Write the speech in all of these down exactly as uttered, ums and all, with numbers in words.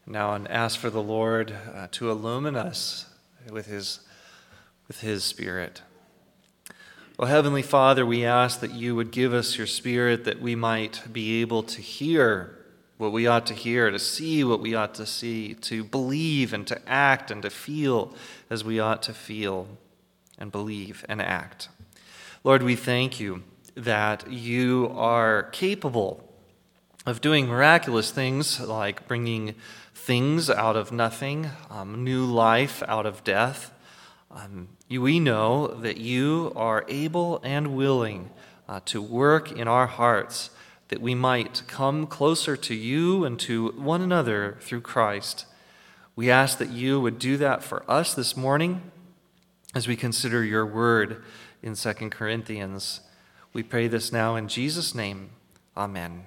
now and ask for the Lord uh, to illumine us with his, with his Spirit. Oh, Heavenly Father, we ask that you would give us your Spirit that we might be able to hear what we ought to hear, to see what we ought to see, to believe and to act and to feel as we ought to feel and believe and act. Lord, we thank you that you are capable of doing miraculous things like bringing things out of nothing, um, new life out of death. Um, you, we know that you are able and willing uh, to work in our hearts that we might come closer to you and to one another through Christ. We ask that you would do that for us this morning as we consider your word in Second Corinthians. We pray this now in Jesus' name. Amen.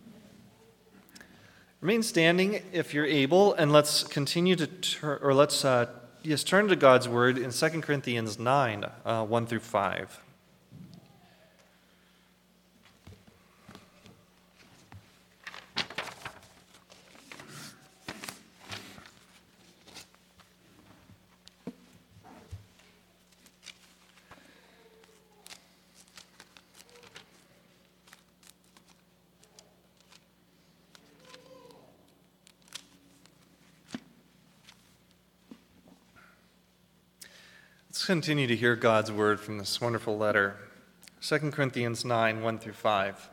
Remain standing if you're able, and let's continue to turn, or let's uh, yes, turn to God's word in Second Corinthians nine, uh, one through five. Let's continue to hear God's word from this wonderful letter. Second Corinthians nine, one through five.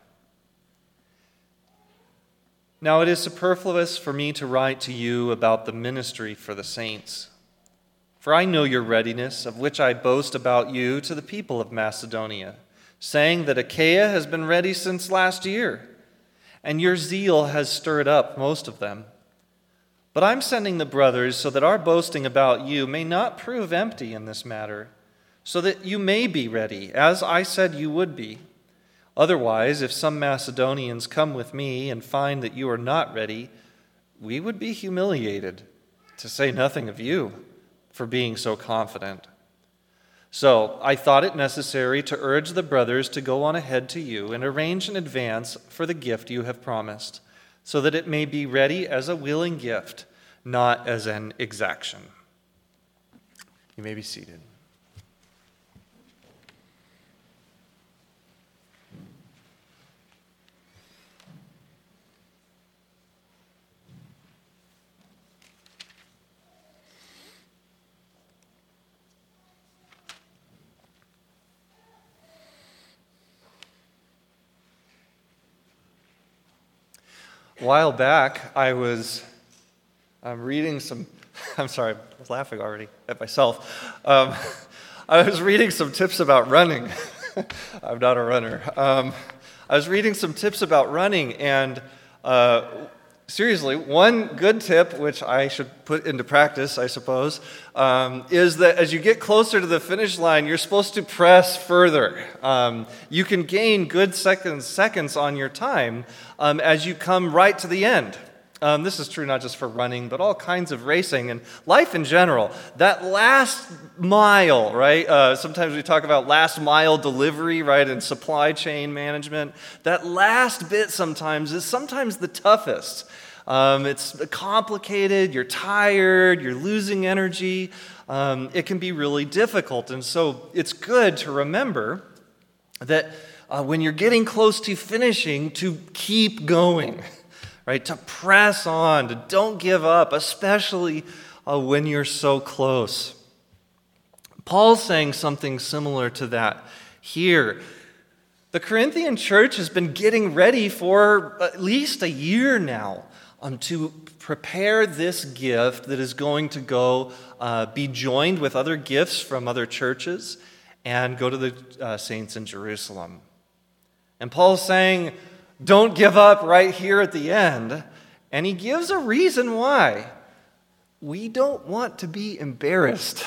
Now it is superfluous for me to write to you about the ministry for the saints. For I know your readiness, of which I boast about you to the people of Macedonia, saying that Achaia has been ready since last year, and your zeal has stirred up most of them. But I'm sending the brothers so that our boasting about you may not prove empty in this matter, so that you may be ready, as I said you would be. Otherwise, if some Macedonians come with me and find that you are not ready, we would be humiliated, to say nothing of you, for being so confident. So I thought it necessary to urge the brothers to go on ahead to you and arrange in advance for the gift you have promised, so that it may be ready as a willing gift, not as an exaction. You may be seated. A while back, I was um, reading some, I'm sorry, I was laughing already at myself. Um, I was reading some tips about running. I'm not a runner. Um, I was reading some tips about running, and uh, seriously, one good tip, which I should put into practice, I suppose, um, is that as you get closer to the finish line, you're supposed to press further. Um, you can gain good seconds, seconds on your time um, as you come right to the end. Um, this is true not just for running, but all kinds of racing and life in general. That last mile, right? Uh, sometimes we talk about last mile delivery, right, and supply chain management. That last bit sometimes is sometimes the toughest. Um, it's complicated, you're tired, you're losing energy. Um, it can be really difficult. And so it's good to remember that uh, when you're getting close to finishing, to keep going. Right, to press on, to don't give up, especially uh, when you're so close. Paul's saying something similar to that here. The Corinthian church has been getting ready for at least a year now um, to prepare this gift that is going to go uh, be joined with other gifts from other churches and go to the uh, saints in Jerusalem. And Paul's saying, don't give up right here at the end. And he gives a reason why. We don't want to be embarrassed.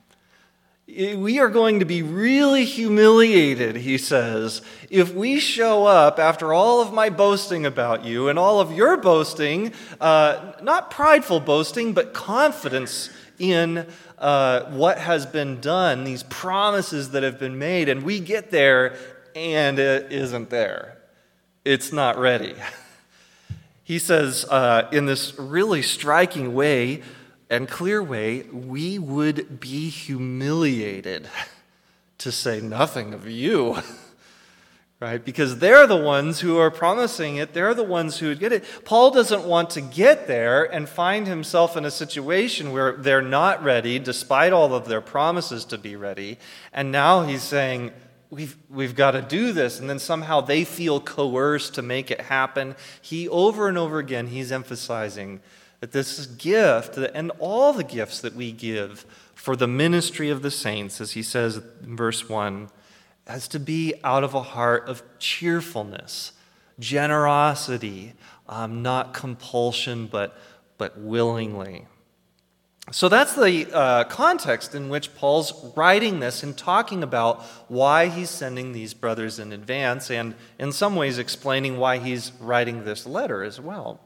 We are going to be really humiliated, he says, if we show up after all of my boasting about you and all of your boasting, uh, not prideful boasting, but confidence in uh, what has been done, these promises that have been made, and we get there and it isn't there. It's not ready. He says uh, in this really striking way and clear way, we would be humiliated to say nothing of you, right? Because they're the ones who are promising it. They're the ones who would get it. Paul doesn't want to get there and find himself in a situation where they're not ready, despite all of their promises to be ready. And now he's saying, we've, we've got to do this. And then somehow they feel coerced to make it happen. He, over and over again, he's emphasizing that this gift and all the gifts that we give for the ministry of the saints, as he says in verse one, has to be out of a heart of cheerfulness, generosity, um, not compulsion, but, but willingly. So that's the uh, context in which Paul's writing this and talking about why he's sending these brothers in advance, and in some ways explaining why he's writing this letter as well.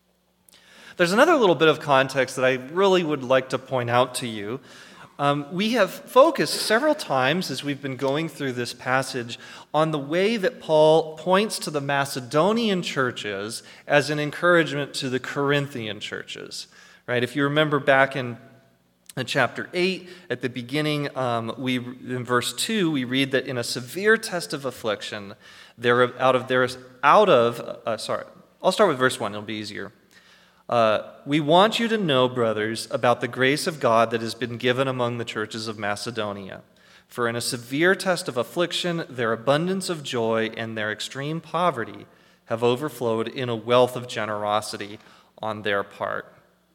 There's another little bit of context that I really would like to point out to you. Um, we have focused several times as we've been going through this passage on the way that Paul points to the Macedonian churches as an encouragement to the Corinthian churches. Right? If you remember back in, in chapter eight, at the beginning, um, we in verse two, we read that in a severe test of affliction, there out of there out of uh, sorry, I'll start with verse one. It'll be easier. Uh, we want you to know, brothers, about the grace of God that has been given among the churches of Macedonia. For in a severe test of affliction, their abundance of joy and their extreme poverty have overflowed in a wealth of generosity on their part.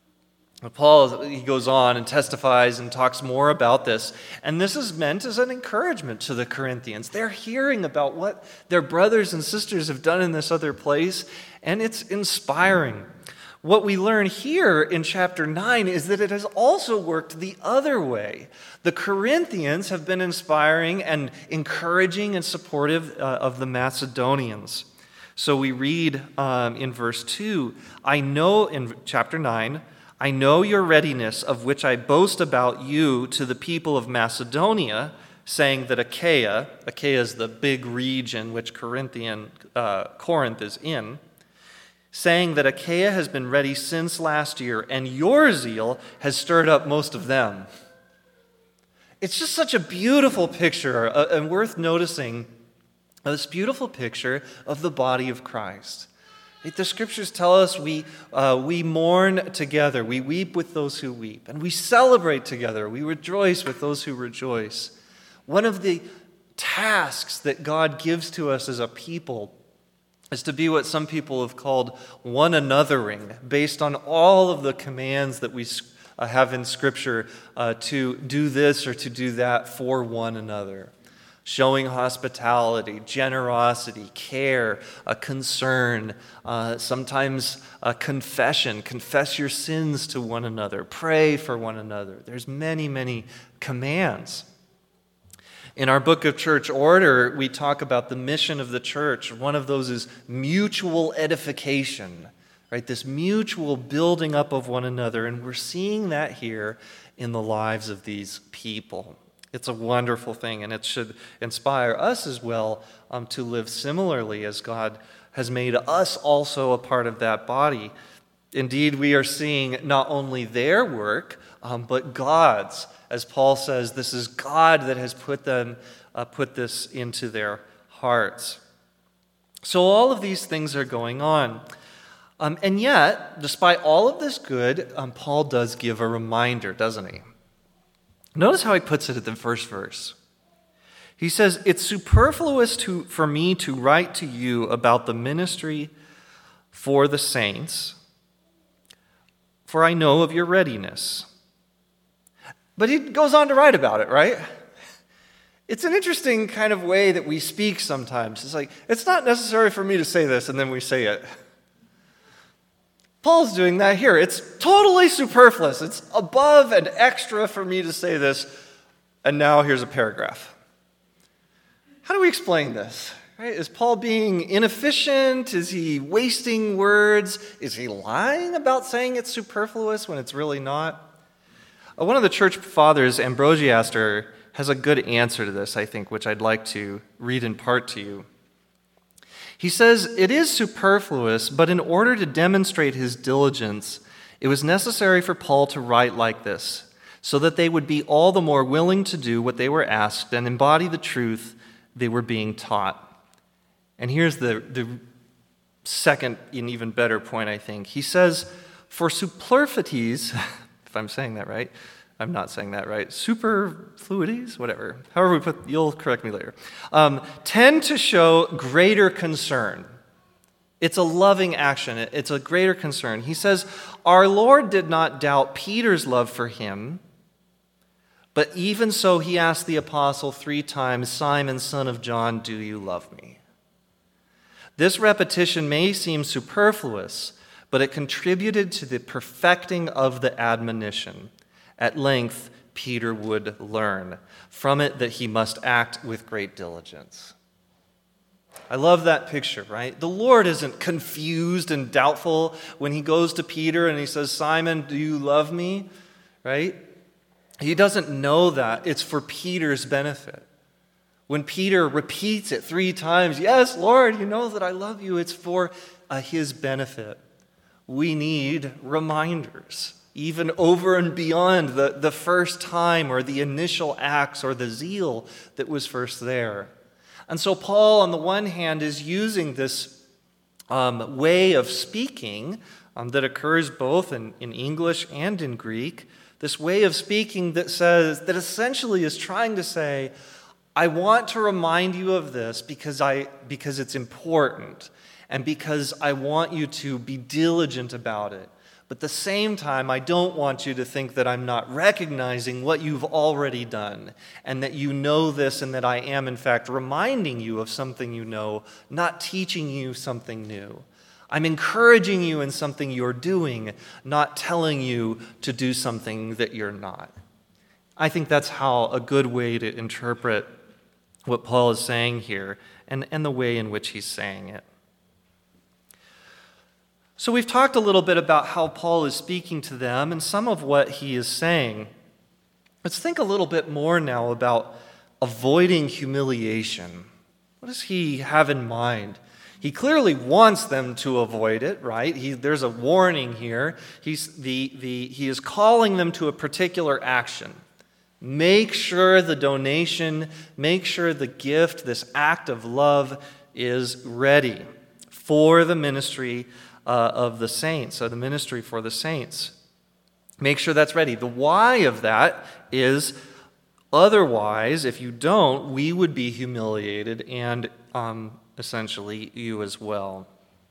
Paul, he goes on and testifies and talks more about this. And this is meant as an encouragement to the Corinthians. They're hearing about what their brothers and sisters have done in this other place, and it's inspiring. What we learn here in chapter nine is that it has also worked the other way. The Corinthians have been inspiring and encouraging and supportive uh, of the Macedonians. So we read um, in verse two, I know, in chapter nine, I know your readiness, of which I boast about you to the people of Macedonia, saying that Achaia, Achaia is the big region which Corinthian, uh, Corinth is in, saying that Achaia has been ready since last year, and your zeal has stirred up most of them. It's just such a beautiful picture, uh, and worth noticing, this beautiful picture of the body of Christ. The scriptures tell us we, uh, we mourn together, we weep with those who weep, and we celebrate together, we rejoice with those who rejoice. One of the tasks that God gives to us as a people is to be what some people have called one anothering, based on all of the commands that we uh, have in Scripture uh, to do this or to do that for one another. Showing hospitality, generosity, care, a concern, uh, sometimes a confession. Confess your sins to one another. Pray for one another. There's many, many commands. In our book of church order, we talk about the mission of the church. One of those is mutual edification, right? This mutual building up of one another. And we're seeing that here in the lives of these people. It's a wonderful thing, and it should inspire us as well um, to live similarly as God has made us also a part of that body. Indeed, we are seeing not only their work, um, but God's. As Paul says, this is God that has put them, uh, put this into their hearts. So all of these things are going on. Um, and yet, despite all of this good, um, Paul does give a reminder, doesn't he? Notice how he puts it at the first verse. He says, it's superfluous to, for me to write to you about the ministry for the saints, for I know of your readiness. But he goes on to write about it, right? It's an interesting kind of way that we speak sometimes. It's like, it's not necessary for me to say this, and then we say it. Paul's doing that here. It's totally superfluous. It's above and extra for me to say this, and now here's a paragraph. How do we explain this? Right? Is Paul being inefficient? Is he wasting words? Is he lying about saying it's superfluous when it's really not? Uh, one of the church fathers, Ambrosiaster, has a good answer to this, I think, which I'd like to read in part to you. He says, it is superfluous, but in order to demonstrate his diligence, it was necessary for Paul to write like this, so that they would be all the more willing to do what they were asked and embody the truth they were being taught. And here's the, the second and even better point, I think. He says, for superfluities, if I'm saying that right, I'm not saying that right, superfluities, whatever, however we put, you'll correct me later, um, tend to show greater concern. It's a loving action. It's a greater concern. He says, our Lord did not doubt Peter's love for him, but even so he asked the apostle three times, Simon, son of John, do you love me? This repetition may seem superfluous, but it contributed to the perfecting of the admonition. At length, Peter would learn from it that he must act with great diligence. I love that picture, right? The Lord isn't confused and doubtful when he goes to Peter and he says, Simon, do you love me? Right? He doesn't know that. It's for Peter's benefit. When Peter repeats it three times, yes, Lord, you know that I love you, it's for uh, his benefit. We need reminders, even over and beyond the, the first time or the initial acts or the zeal that was first there. And so Paul, on the one hand, is using this um, way of speaking um, that occurs both in, in English and in Greek, this way of speaking that says, that essentially is trying to say, I want to remind you of this because I because it's important and because I want you to be diligent about it. But at the same time, I don't want you to think that I'm not recognizing what you've already done and that you know this and that I am, in fact, reminding you of something you know, not teaching you something new. I'm encouraging you in something you're doing, not telling you to do something that you're not. I think that's how a good way to interpret what Paul is saying here and, and the way in which he's saying it. So we've talked a little bit about how Paul is speaking to them and some of what he is saying. Let's think a little bit more now about avoiding humiliation. What does he have in mind? He clearly wants them to avoid it, right? He, there's a warning here. He's the, the, he is calling them to a particular action. Make sure the donation, make sure the gift, this act of love is ready for the ministry uh, of the saints, or the ministry for the saints. Make sure that's ready. The why of that is otherwise, if you don't, we would be humiliated and um, essentially you as well.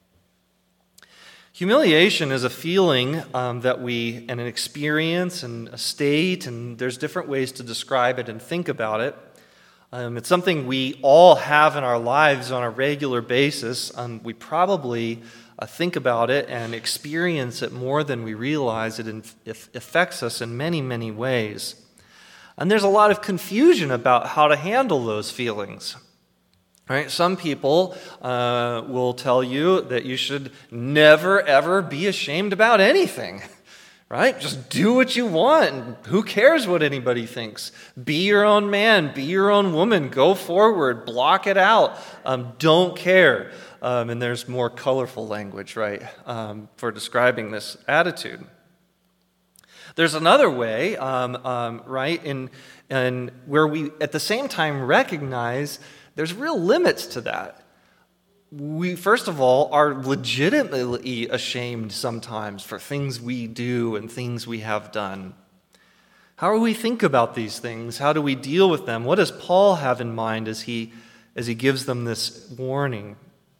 Humiliation is a feeling um, that we, and an experience and a state, and there's different ways to describe it and think about it. Um, it's something we all have in our lives on a regular basis. Um, we probably uh, think about it and experience it more than we realize. It, inf- it affects us in many, many ways. And there's a lot of confusion about how to handle those feelings. Right? Some people uh, will tell you that you should never, ever be ashamed about anything. Right? Just do what you want. Who cares what anybody thinks? Be your own man. Be your own woman. Go forward. Block it out. Um, don't care. Um, and there's more colorful language, right, um, for describing this attitude. There's another way, um, um, right, in, in where we at the same time recognize there's real limits to that. We, first of all, are legitimately ashamed sometimes for things we do and things we have done. How do we think about these things? How do we deal with them? What does Paul have in mind as he, as he gives them this warning?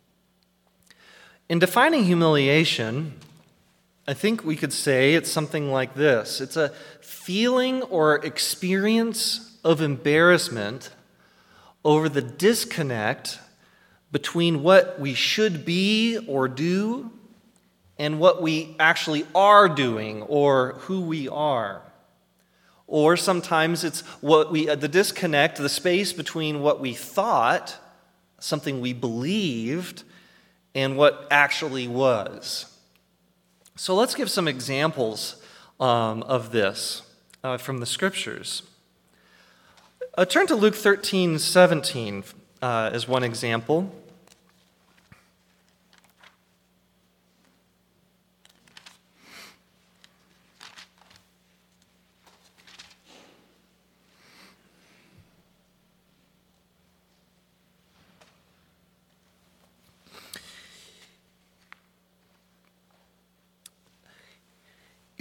In defining humiliation, I think we could say it's something like this. It's a feeling or experience of embarrassment over the disconnect between what we should be or do and what we actually are doing or who we are. Or sometimes it's what we the disconnect, the space between what we thought, something we believed, and what actually was. So let's give some examples um, of this uh, from the Scriptures. Uh, turn to Luke thirteen seventeen uh, as one example.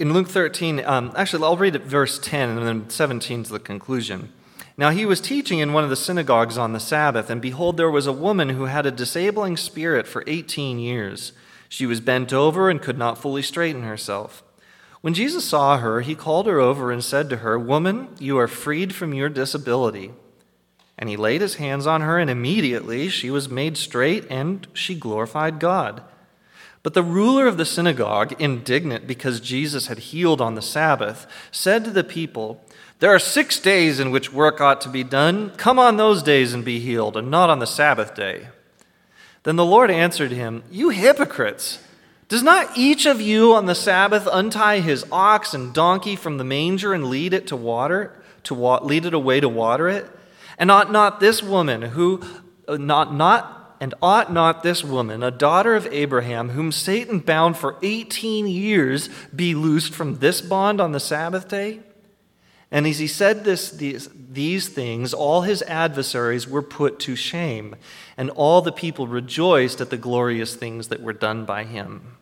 In Luke thirteen, um, actually, I'll read it verse ten, and then seventeen is the conclusion. Now he was teaching in one of the synagogues on the Sabbath, and behold, there was a woman who had a disabling spirit for eighteen years. She was bent over and could not fully straighten herself. When Jesus saw her, he called her over and said to her, "Woman, you are freed from your disability." And he laid his hands on her, and immediately she was made straight, and she glorified God. But the ruler of the synagogue, indignant because Jesus had healed on the Sabbath, said to the people, "There are six days in which work ought to be done. Come on those days and be healed, and not on the Sabbath day." Then the Lord answered him, "You hypocrites! Does not each of you on the Sabbath untie his ox and donkey from the manger and lead it to water, to wa- lead it away to water it? And ought not this woman who uh, not not and ought not this woman, a daughter of Abraham, whom Satan bound for eighteen years, be loosed from this bond on the Sabbath day?" And as he said this, these, these things, all his adversaries were put to shame, and all the people rejoiced at the glorious things that were done by him.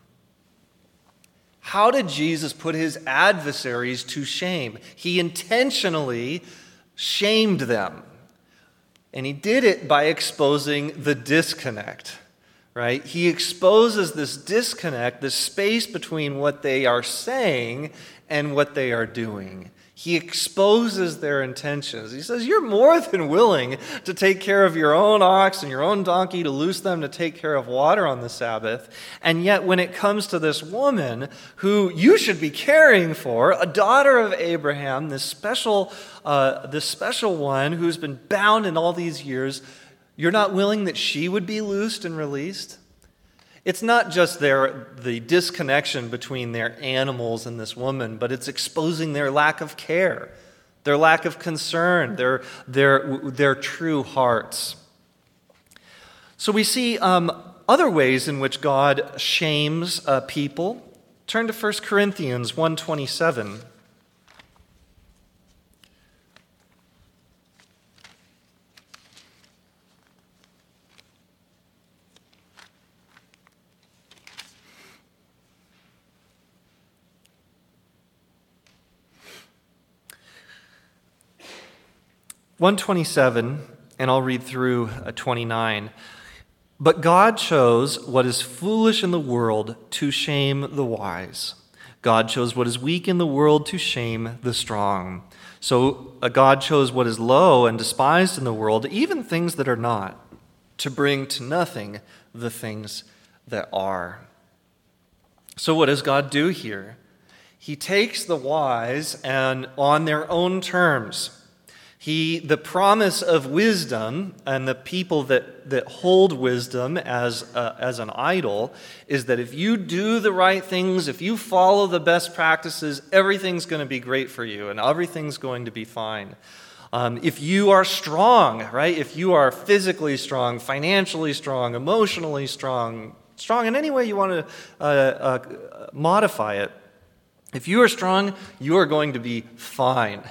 How did Jesus put his adversaries to shame? He intentionally shamed them. And he did it by exposing the disconnect, right? He exposes this disconnect, this space between what they are saying and what they are doing. He exposes their intentions. He says, you're more than willing to take care of your own ox and your own donkey, to loose them to take care of water on the Sabbath. And yet when it comes to this woman who you should be caring for, a daughter of Abraham, this special, uh, this special one who's been bound in all these years, you're not willing that she would be loosed and released? It's not just their, the disconnection between their animals and this woman, but it's exposing their lack of care, their lack of concern, their, their, their true hearts. So we see um, other ways in which God shames uh, people. Turn to First Corinthians one twenty-seven. one twenty-seven, and I'll read through twenty-nine. But God chose what is foolish in the world to shame the wise. God chose what is weak in the world to shame the strong. So uh, God chose what is low and despised in the world, even things that are not, to bring to nothing the things that are. So what does God do here? He takes the wise and on their own terms. He, the promise of wisdom and the people that, that hold wisdom as, uh, as an idol is that if you do the right things, if you follow the best practices, everything's going to be great for you and everything's going to be fine. Um, if you are strong, right? If you are physically strong, financially strong, emotionally strong, strong in any way you want to uh, uh, modify it, if you are strong, you are going to be fine.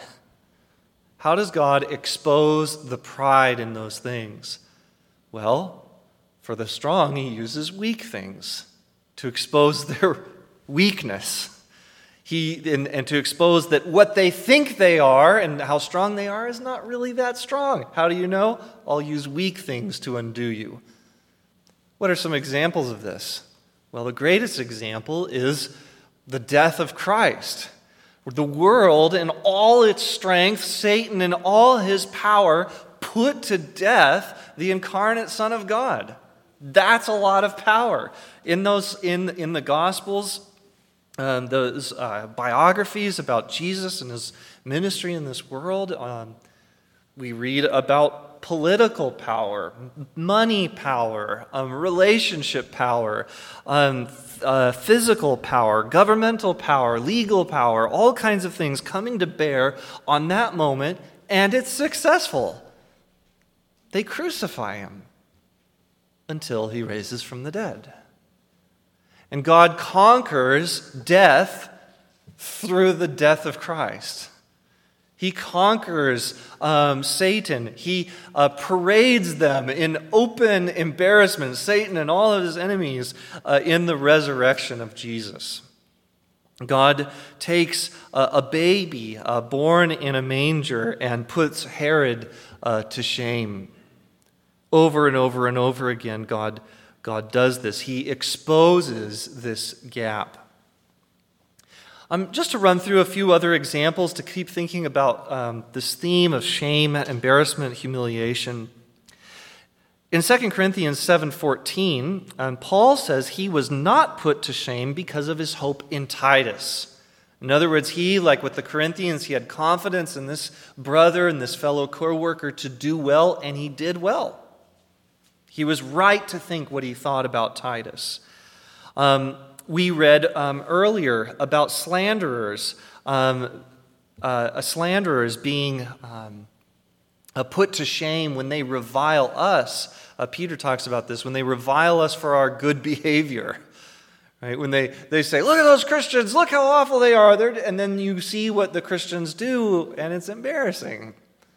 How does God expose the pride in those things? Well, for the strong, he uses weak things to expose their weakness. He and, and to expose that what they think they are and how strong they are is not really that strong. How do you know? I'll use weak things to undo you. What are some examples of this? Well, the greatest example is the death of Christ. The world in all its strength, Satan in all his power, put to death the incarnate Son of God. That's a lot of power. In those, in, in the Gospels, um, those uh, biographies about Jesus and his ministry in this world, um, we read about political power, money power, um, relationship power, um, uh, physical power, governmental power, legal power, all kinds of things coming to bear on that moment, and it's successful. They crucify him until he raises from the dead. And God conquers death through the death of Christ. He conquers um, Satan. He uh, parades them in open embarrassment, Satan and all of his enemies, uh, in the resurrection of Jesus. God takes a, a baby uh, born in a manger and puts Herod uh, to shame. Over and over and over again, God, God does this. He exposes this gap. Um, just to run through a few other examples to keep thinking about um, this theme of shame, embarrassment, humiliation. In Second Corinthians seven fourteen, um, Paul says he was not put to shame because of his hope in Titus. In other words, he, like with the Corinthians, he had confidence in this brother and this fellow co-worker to do well, and he did well. He was right to think what he thought about Titus. Um, we read um, earlier about slanderers, um, uh, slanderers being um, uh, put to shame when they revile us. Uh, Peter talks about this, when they revile us for our good behavior. Right? When they, they say, look at those Christians, look how awful they are. They're, and then you see what the Christians do, and it's embarrassing.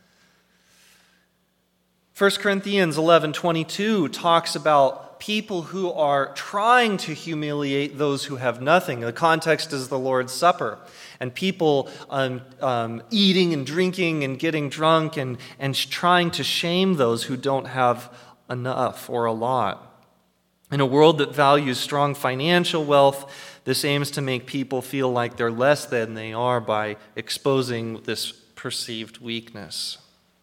First Corinthians eleven twenty-two talks about people who are trying to humiliate those who have nothing. The context is the Lord's Supper. And people um, um, eating and drinking and getting drunk and, and trying to shame those who don't have enough or a lot. In a world that values strong financial wealth, this aims to make people feel like they're less than they are by exposing this perceived weakness.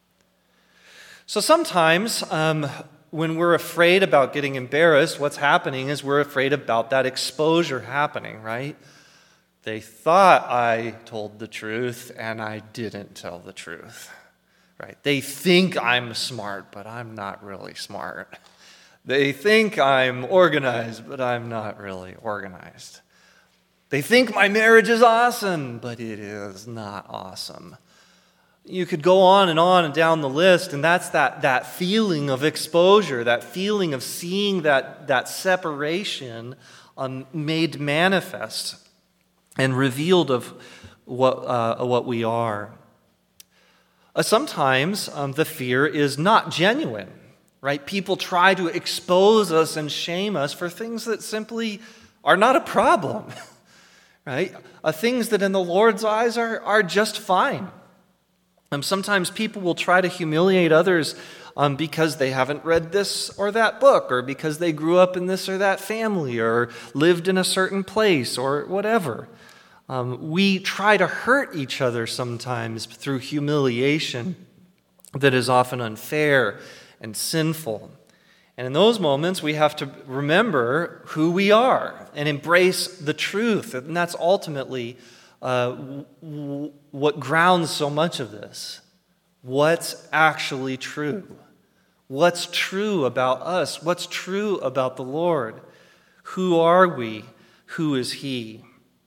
So sometimes um, when we're afraid about getting embarrassed, what's happening is we're afraid about that exposure happening, right? They thought I told the truth and I didn't tell the truth, right? They think I'm smart, but I'm not really smart. They think I'm organized, but I'm not really organized. They think my marriage is awesome, but it is not awesome. You could go on and on and down the list, and that's that, that feeling of exposure, that feeling of seeing that, that separation um, made manifest and revealed of what, uh, what we are. Uh, sometimes um, the fear is not genuine, right? People try to expose us and shame us for things that simply are not a problem, right? Uh, things that in the Lord's eyes are, are just fine. Um, sometimes people will try to humiliate others um, because they haven't read this or that book, or because they grew up in this or that family, or lived in a certain place, or whatever. Um, we try to hurt each other sometimes through humiliation that is often unfair and sinful. And in those moments, we have to remember who we are and embrace the truth. And that's ultimately uh, w- what grounds so much of this. What's actually true? What's true about us? What's true about the Lord? Who are we? Who is He?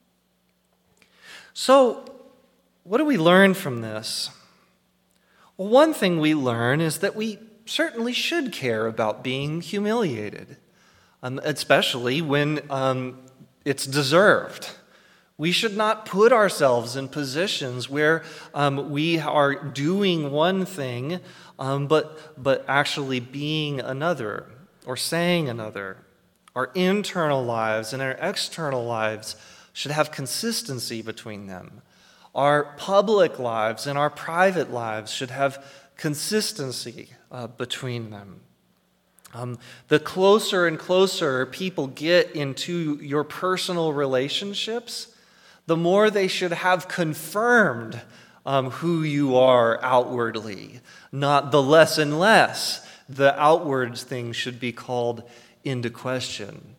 So, what do we learn from this? Well, one thing we learn is that we certainly should care about being humiliated, um, especially when um, it's deserved. We should not put ourselves in positions where um, we are doing one thing, um, but, but actually being another or saying another. Our internal lives and our external lives should have consistency between them. Our public lives and our private lives should have consistency uh, between them. Um, the closer and closer people get into your personal relationships, the more they should have confirmed um, who you are outwardly, not the less and less the outward things should be called into question.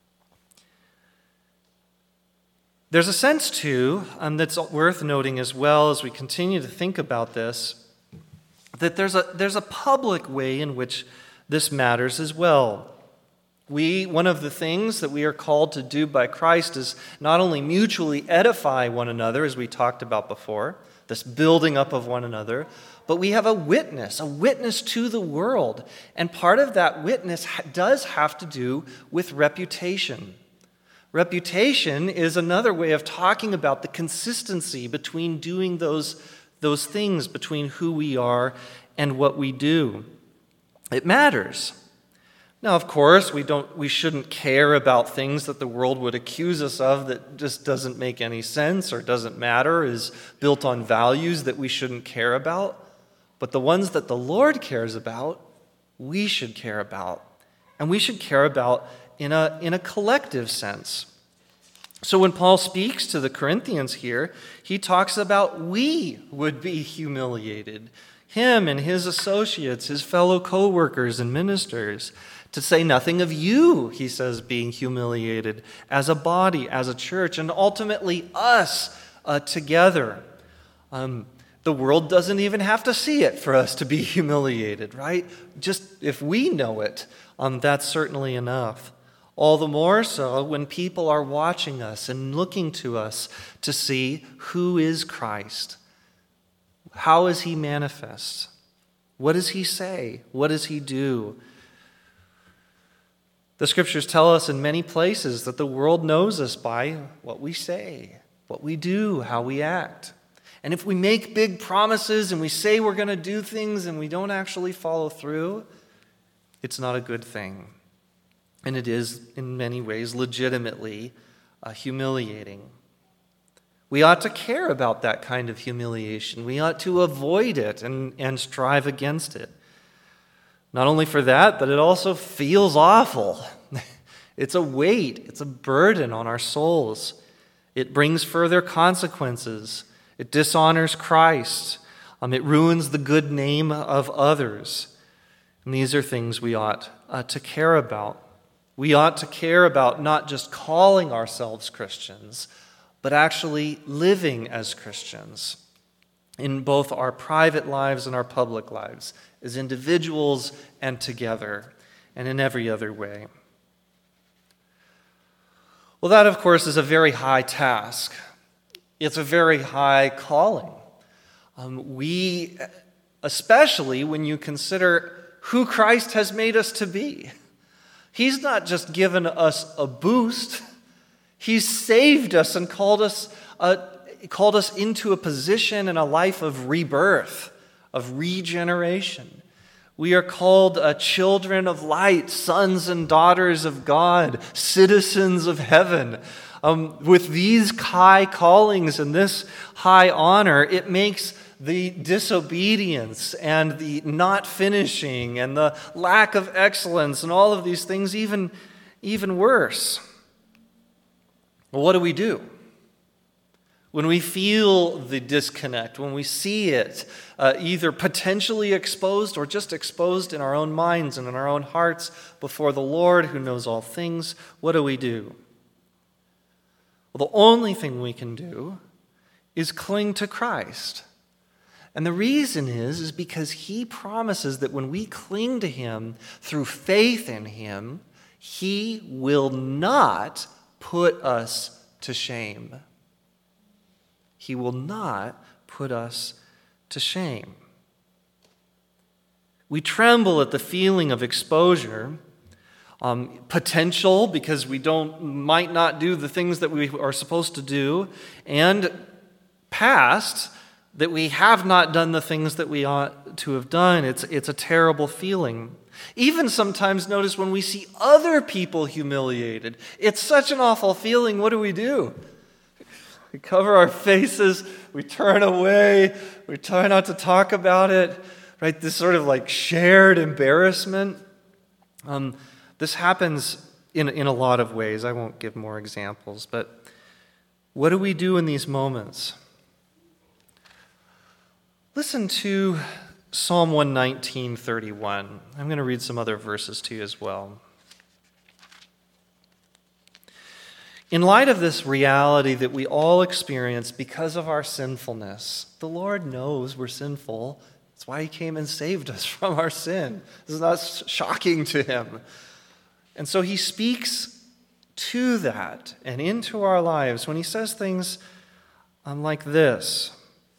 There's a sense, too, um, that's worth noting as well as we continue to think about this, that there's a, there's a public way in which this matters as well. We, one of the things that we are called to do by Christ is not only mutually edify one another, as we talked about before, this building up of one another, but we have a witness, a witness to the world. And part of that witness ha- does have to do with reputation. Reputation is another way of talking about the consistency between doing those, those things, between who we are and what we do. It matters. Now, of course, we don't we shouldn't care about things that the world would accuse us of that just doesn't make any sense or doesn't matter, is built on values that we shouldn't care about. But the ones that the Lord cares about, we should care about. And we should care about in a, in a collective sense. So when Paul speaks to the Corinthians here, he talks about we would be humiliated. Him and his associates, his fellow co-workers and ministers. To say nothing of you, he says, being humiliated as a body, as a church, and ultimately us uh, together. Um, the world doesn't even have to see it for us to be humiliated, right? Just if we know it, um, that's certainly enough. All the more so when people are watching us and looking to us to see who is Christ. How is he manifest? What does he say? What does he do? The scriptures tell us in many places that the world knows us by what we say, what we do, how we act. And if we make big promises and we say we're going to do things and we don't actually follow through, it's not a good thing. And it is, in many ways, legitimately uh, humiliating. We ought to care about that kind of humiliation. We ought to avoid it and, and strive against it. Not only for that, but it also feels awful. It's a weight, it's a burden on our souls. It brings further consequences. It dishonors Christ. Um, it ruins the good name of others. And these are things we ought uh, to care about. We ought to care about not just calling ourselves Christians, but actually living as Christians in both our private lives and our public lives, as individuals and together, and in every other way. Well, that, of course, is a very high task. It's a very high calling. Um, we, especially when you consider who Christ has made us to be. He's not just given us a boost. He's saved us and called us uh, called us into a position and a life of rebirth, of regeneration. We are called uh, children of light, sons and daughters of God, citizens of heaven. Um, with these high callings and this high honor, it makes the disobedience and the not finishing and the lack of excellence and all of these things even, even worse. Well, what do we do? When we feel the disconnect, when we see it uh, either potentially exposed or just exposed in our own minds and in our own hearts before the Lord who knows all things, what do we do? Well, the only thing we can do is cling to Christ. And the reason is, is because he promises that when we cling to him through faith in him, he will not put us to shame. He will not put us to shame. We tremble at the feeling of exposure, um, potential because we don't might not do the things that we are supposed to do, and past that we have not done the things that we ought to have done. It's, it's a terrible feeling. Even sometimes, notice when we see other people humiliated, it's such an awful feeling. What do we do? We cover our faces, we turn away, we try not to talk about it, right? This sort of like shared embarrassment. Um, this happens in, in a lot of ways. I won't give more examples, but what do we do in these moments? Listen to Psalm one nineteen, thirty-one. I'm going to read some other verses to you as well. In light of this reality that we all experience because of our sinfulness, the Lord knows we're sinful. That's why he came and saved us from our sin. This is not shocking to him. And so he speaks to that and into our lives when he says things um, like this.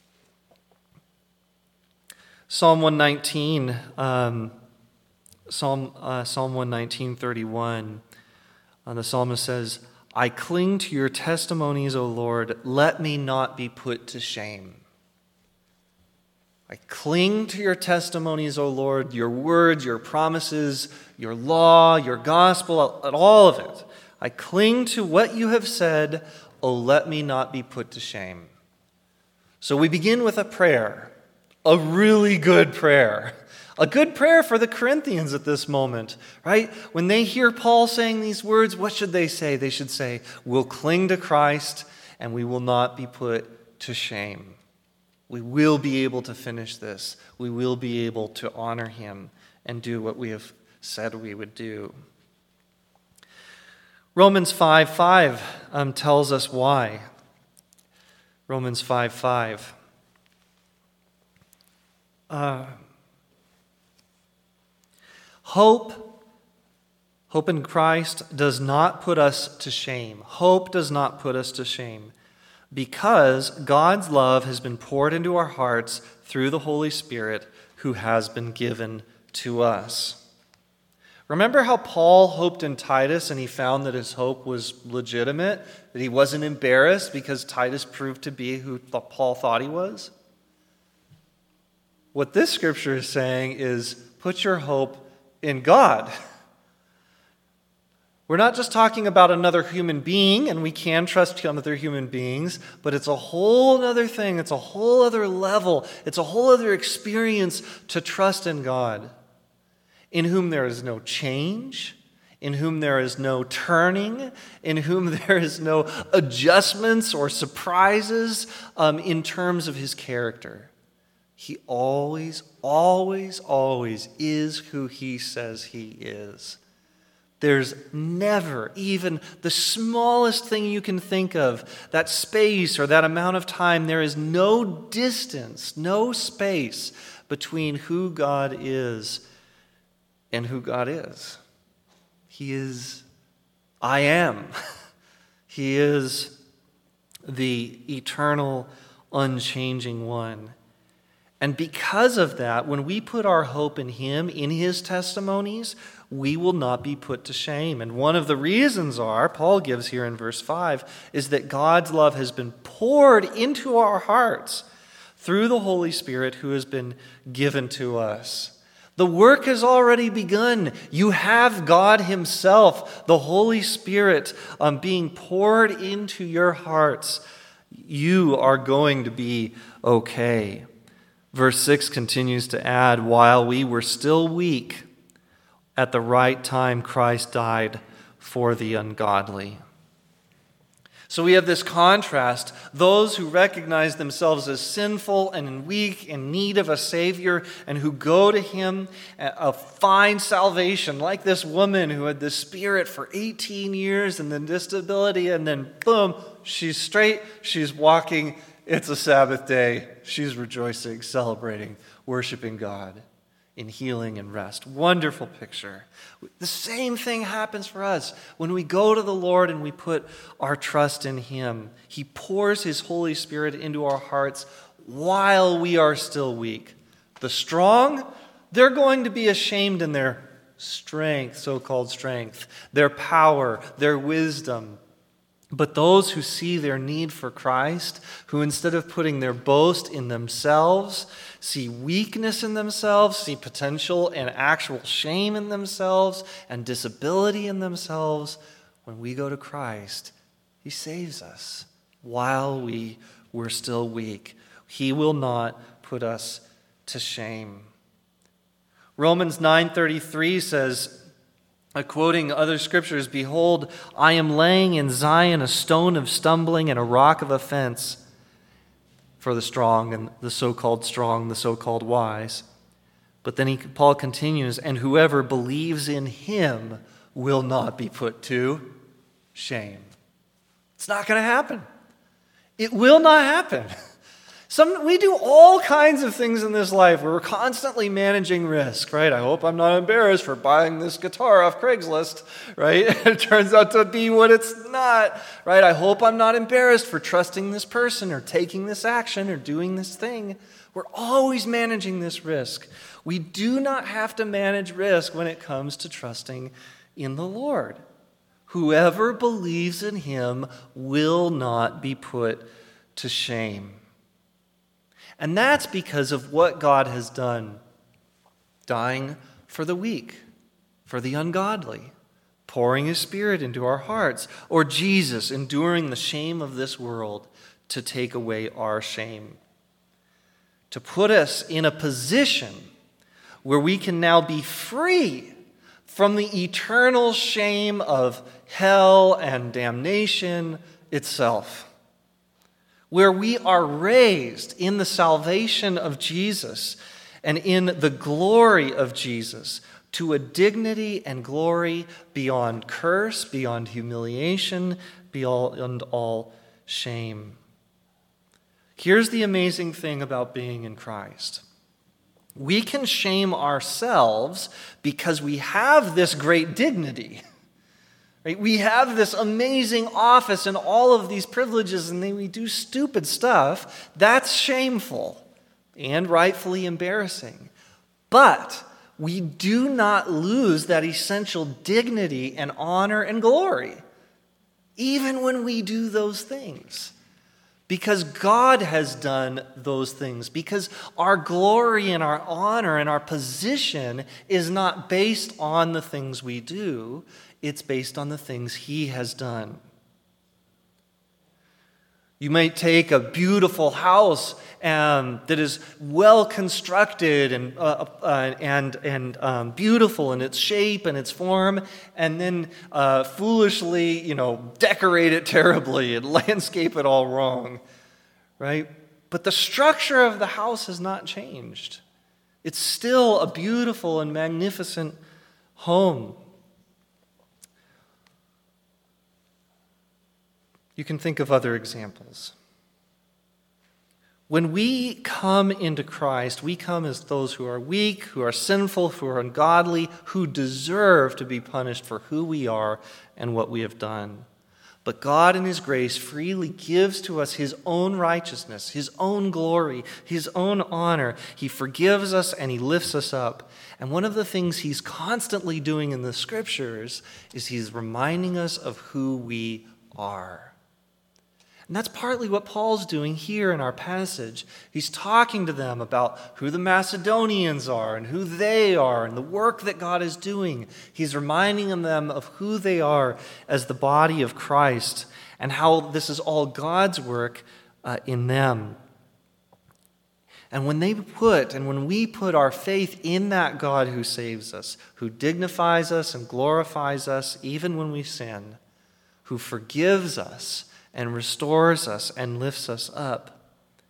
Psalm one nineteen, um, Psalm, uh, Psalm one nineteen, thirty-one, uh, the psalmist says, I cling to your testimonies, O Lord. Let me not be put to shame. I cling to your testimonies, O Lord, your words, your promises, your law, your gospel, all of it. I cling to what you have said. Oh, let me not be put to shame. So we begin with a prayer, a really good prayer, a good prayer for the Corinthians at this moment, right? When they hear Paul saying these words, what should they say? They should say, we'll cling to Christ and we will not be put to shame. We will be able to finish this. We will be able to honor him and do what we have said we would do. Romans five five um, tells us why. Romans five five. Uh, hope, hope in Christ does not put us to shame. Hope does not put us to shame. Because God's love has been poured into our hearts through the Holy Spirit who has been given to us. Remember how Paul hoped in Titus and he found that his hope was legitimate, that he wasn't embarrassed because Titus proved to be who Paul thought he was? What this scripture is saying is put your hope in God. We're not just talking about another human being, and we can trust other human beings, but it's a whole other thing. It's a whole other level. It's a whole other experience to trust in God, in whom there is no change, in whom there is no turning, in whom there is no adjustments or surprises um, in terms of his character. He always, always, always is who he says he is. There's never even the smallest thing you can think of, that space or that amount of time, there is no distance, no space between who God is and who God is. He is, I am. He is the eternal, unchanging one. And because of that, when we put our hope in him, in his testimonies, we will not be put to shame. And one of the reasons are, Paul gives here in verse five, is that God's love has been poured into our hearts through the Holy Spirit who has been given to us. The work has already begun. You have God himself, the Holy Spirit, um, being poured into your hearts. You are going to be okay. Verse six continues to add, while we were still weak, at the right time Christ died for the ungodly. So we have this contrast. Those who recognize themselves as sinful and weak, in need of a Savior, and who go to him, uh, find salvation, like this woman who had this spirit for eighteen years and then disability, and then boom, she's straight, she's walking. It's a Sabbath day. She's rejoicing, celebrating, worshiping God in healing and rest. Wonderful picture. The same thing happens for us when we go to the Lord and we put our trust in him. He pours his Holy Spirit into our hearts while we are still weak. The strong, they're going to be ashamed in their strength, so-called strength, their power, their wisdom. But those who see their need for Christ, who instead of putting their boast in themselves, see weakness in themselves, see potential and actual shame in themselves, and disability in themselves, when we go to Christ, he saves us while we were still weak. He will not put us to shame. Romans nine thirty-three says, Uh, quoting other scriptures, behold, I am laying in Zion a stone of stumbling and a rock of offense for the strong and the so-called strong, the so-called wise. But then he, Paul continues, and whoever believes in him will not be put to shame. It's not going to happen. It will not happen. Some, we do all kinds of things in this life where we're constantly managing risk, right? I hope I'm not embarrassed for buying this guitar off Craigslist, right? It turns out to be what it's not, right? I hope I'm not embarrassed for trusting this person or taking this action or doing this thing. We're always managing this risk. We do not have to manage risk when it comes to trusting in the Lord. Whoever believes in him will not be put to shame. And that's because of what God has done, dying for the weak, for the ungodly, pouring his Spirit into our hearts, or Jesus enduring the shame of this world to take away our shame, to put us in a position where we can now be free from the eternal shame of hell and damnation itself, where we are raised in the salvation of Jesus and in the glory of Jesus to a dignity and glory beyond curse, beyond humiliation, beyond all shame. Here's the amazing thing about being in Christ. We can shame ourselves because we have this great dignity. Right? We have this amazing office and all of these privileges, and then we do stupid stuff. That's shameful and rightfully embarrassing. But we do not lose that essential dignity and honor and glory, even when we do those things. Because God has done those things. Because our glory and our honor and our position is not based on the things we do. It's based on the things He has done. You might take a beautiful house um, that is well constructed and uh, uh, and and um, beautiful in its shape and its form, and then uh, foolishly, you know, decorate it terribly and landscape it all wrong, right? But the structure of the house has not changed. It's still a beautiful and magnificent home. You can think of other examples. When we come into Christ, we come as those who are weak, who are sinful, who are ungodly, who deserve to be punished for who we are and what we have done. But God in His grace freely gives to us His own righteousness, His own glory, His own honor. He forgives us and He lifts us up. And one of the things He's constantly doing in the Scriptures is He's reminding us of who we are. And that's partly what Paul's doing here in our passage. He's talking to them about who the Macedonians are and who they are and the work that God is doing. He's reminding them of who they are as the body of Christ and how this is all God's work uh, in them. And when they put, and when we put our faith in that God who saves us, who dignifies us and glorifies us even when we sin, who forgives us, and restores us and lifts us up,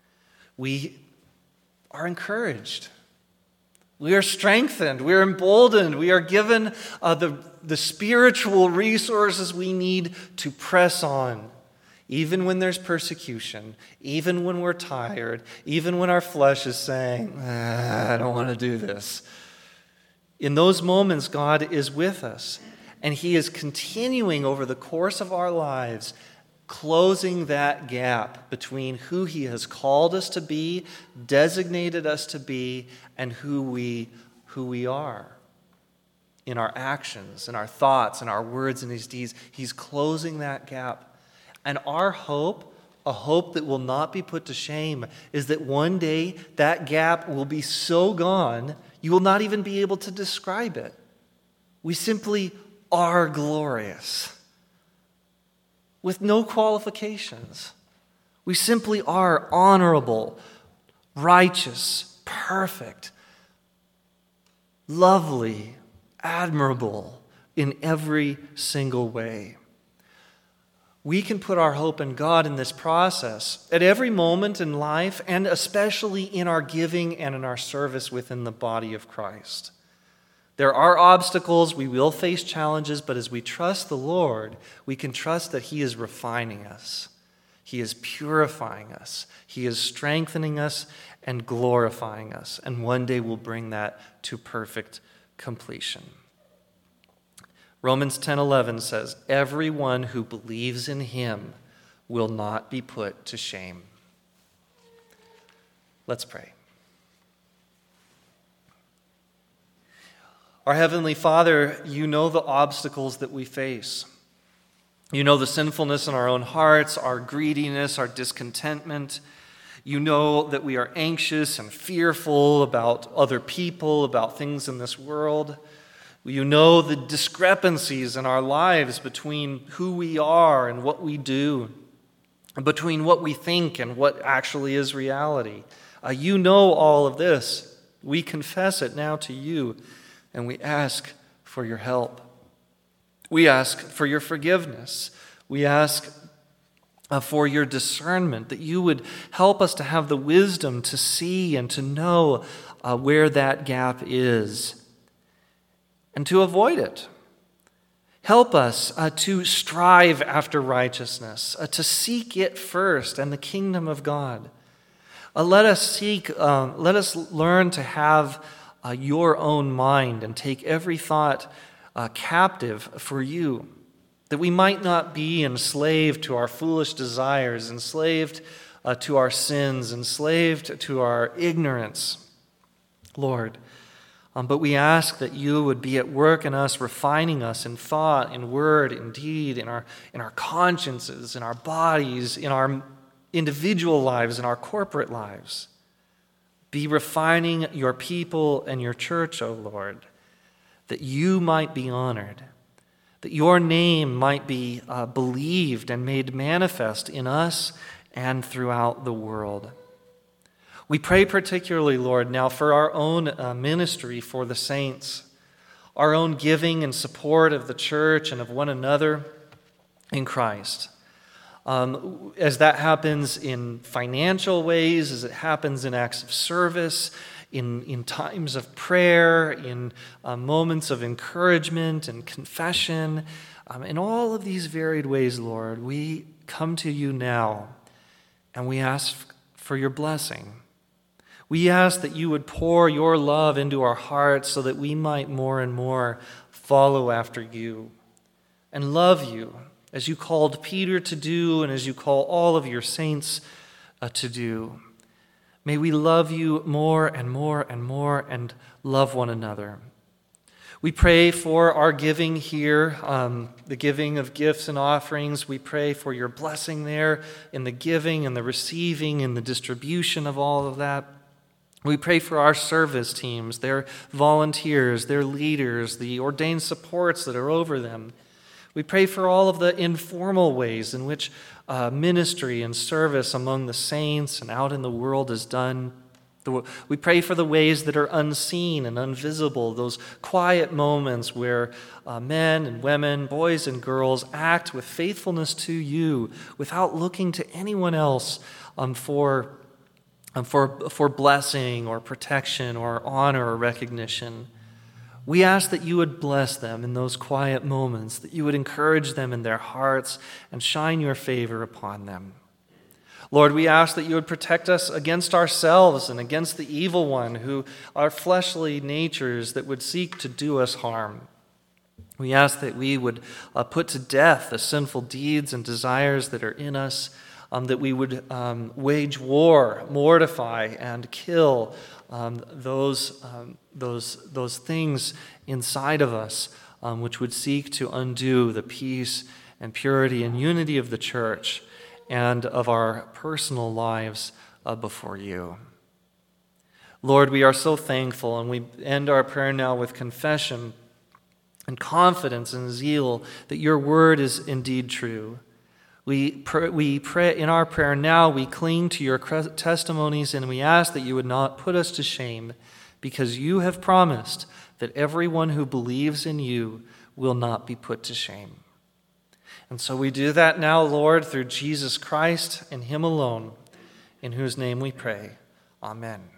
we are encouraged. We are strengthened. We are emboldened. We are given uh, the, the spiritual resources we need to press on, even when there's persecution, even when we're tired, even when our flesh is saying, ah, I don't want to do this. In those moments, God is with us, and He is continuing over the course of our lives closing that gap between who He has called us to be, designated us to be, and who we, who we are. In our actions, in our thoughts, in our words, and His deeds, He's closing that gap. And our hope, a hope that will not be put to shame, is that one day that gap will be so gone, you will not even be able to describe it. We simply are glorious. With no qualifications. We simply are honorable, righteous, perfect, lovely, admirable in every single way. We can put our hope in God in this process at every moment in life, and especially in our giving and in our service within the body of Christ. There are obstacles, we will face challenges, but as we trust the Lord, we can trust that He is refining us. He is purifying us. He is strengthening us and glorifying us. And one day we'll bring that to perfect completion. Romans ten eleven says, everyone who believes in Him will not be put to shame. Let's pray. Our Heavenly Father, You know the obstacles that we face. You know the sinfulness in our own hearts, our greediness, our discontentment. You know that we are anxious and fearful about other people, about things in this world. You know the discrepancies in our lives between who we are and what we do, and between what we think and what actually is reality. Uh, you know all of this. We confess it now to you, and we ask for your help. We ask for your forgiveness. We ask uh, for your discernment, that you would help us to have the wisdom to see and to know uh, where that gap is and to avoid it. Help us uh, to strive after righteousness, uh, to seek it first and the kingdom of God. Uh, let us seek, uh, let us learn to have uh, your own mind and take every thought uh, captive for you, that we might not be enslaved to our foolish desires, enslaved uh, to our sins, enslaved to our ignorance, Lord. Um, but we ask that you would be at work in us, refining us in thought, in word, in deed, in our, in our consciences, in our bodies, in our individual lives, in our corporate lives. Be refining your people and your church, O Lord, that you might be honored, that your name might be uh, believed and made manifest in us and throughout the world. We pray particularly, Lord, now for our own uh, ministry for the saints, our own giving and support of the church and of one another in Christ. Um, as that happens in financial ways, as it happens in acts of service, in, in times of prayer, in uh, moments of encouragement and confession, um, in all of these varied ways, Lord, we come to you now and we ask for your blessing. We ask that you would pour your love into our hearts so that we might more and more follow after you and love you as you called Peter to do and as you call all of your saints uh, to do. May we love you more and more and more and love one another. We pray for our giving here, um, the giving of gifts and offerings. We pray for your blessing there in the giving and the receiving and the distribution of all of that. We pray for our service teams, their volunteers, their leaders, the ordained supports that are over them. We pray for all of the informal ways in which uh, ministry and service among the saints and out in the world is done. We pray for the ways that are unseen and invisible, those quiet moments where uh, men and women, boys and girls act with faithfulness to you without looking to anyone else um, for Um, for, for blessing or protection or honor or recognition. We ask that you would bless them in those quiet moments, that you would encourage them in their hearts and shine your favor upon them. Lord, we ask that you would protect us against ourselves and against the evil one, who are fleshly natures that would seek to do us harm. We ask that we would uh, put to death the sinful deeds and desires that are in us, Um, that we would um, wage war, mortify, and kill um, those, um, those, those things inside of us um, which would seek to undo the peace and purity and unity of the church and of our personal lives uh, before you. Lord, we are so thankful, and we end our prayer now with confession and confidence and zeal that your word is indeed true. We pray, we pray in our prayer now, we cling to your testimonies, and we ask that you would not put us to shame, because you have promised that everyone who believes in you will not be put to shame. And so we do that now, Lord, through Jesus Christ and him alone, in whose name we pray. Amen.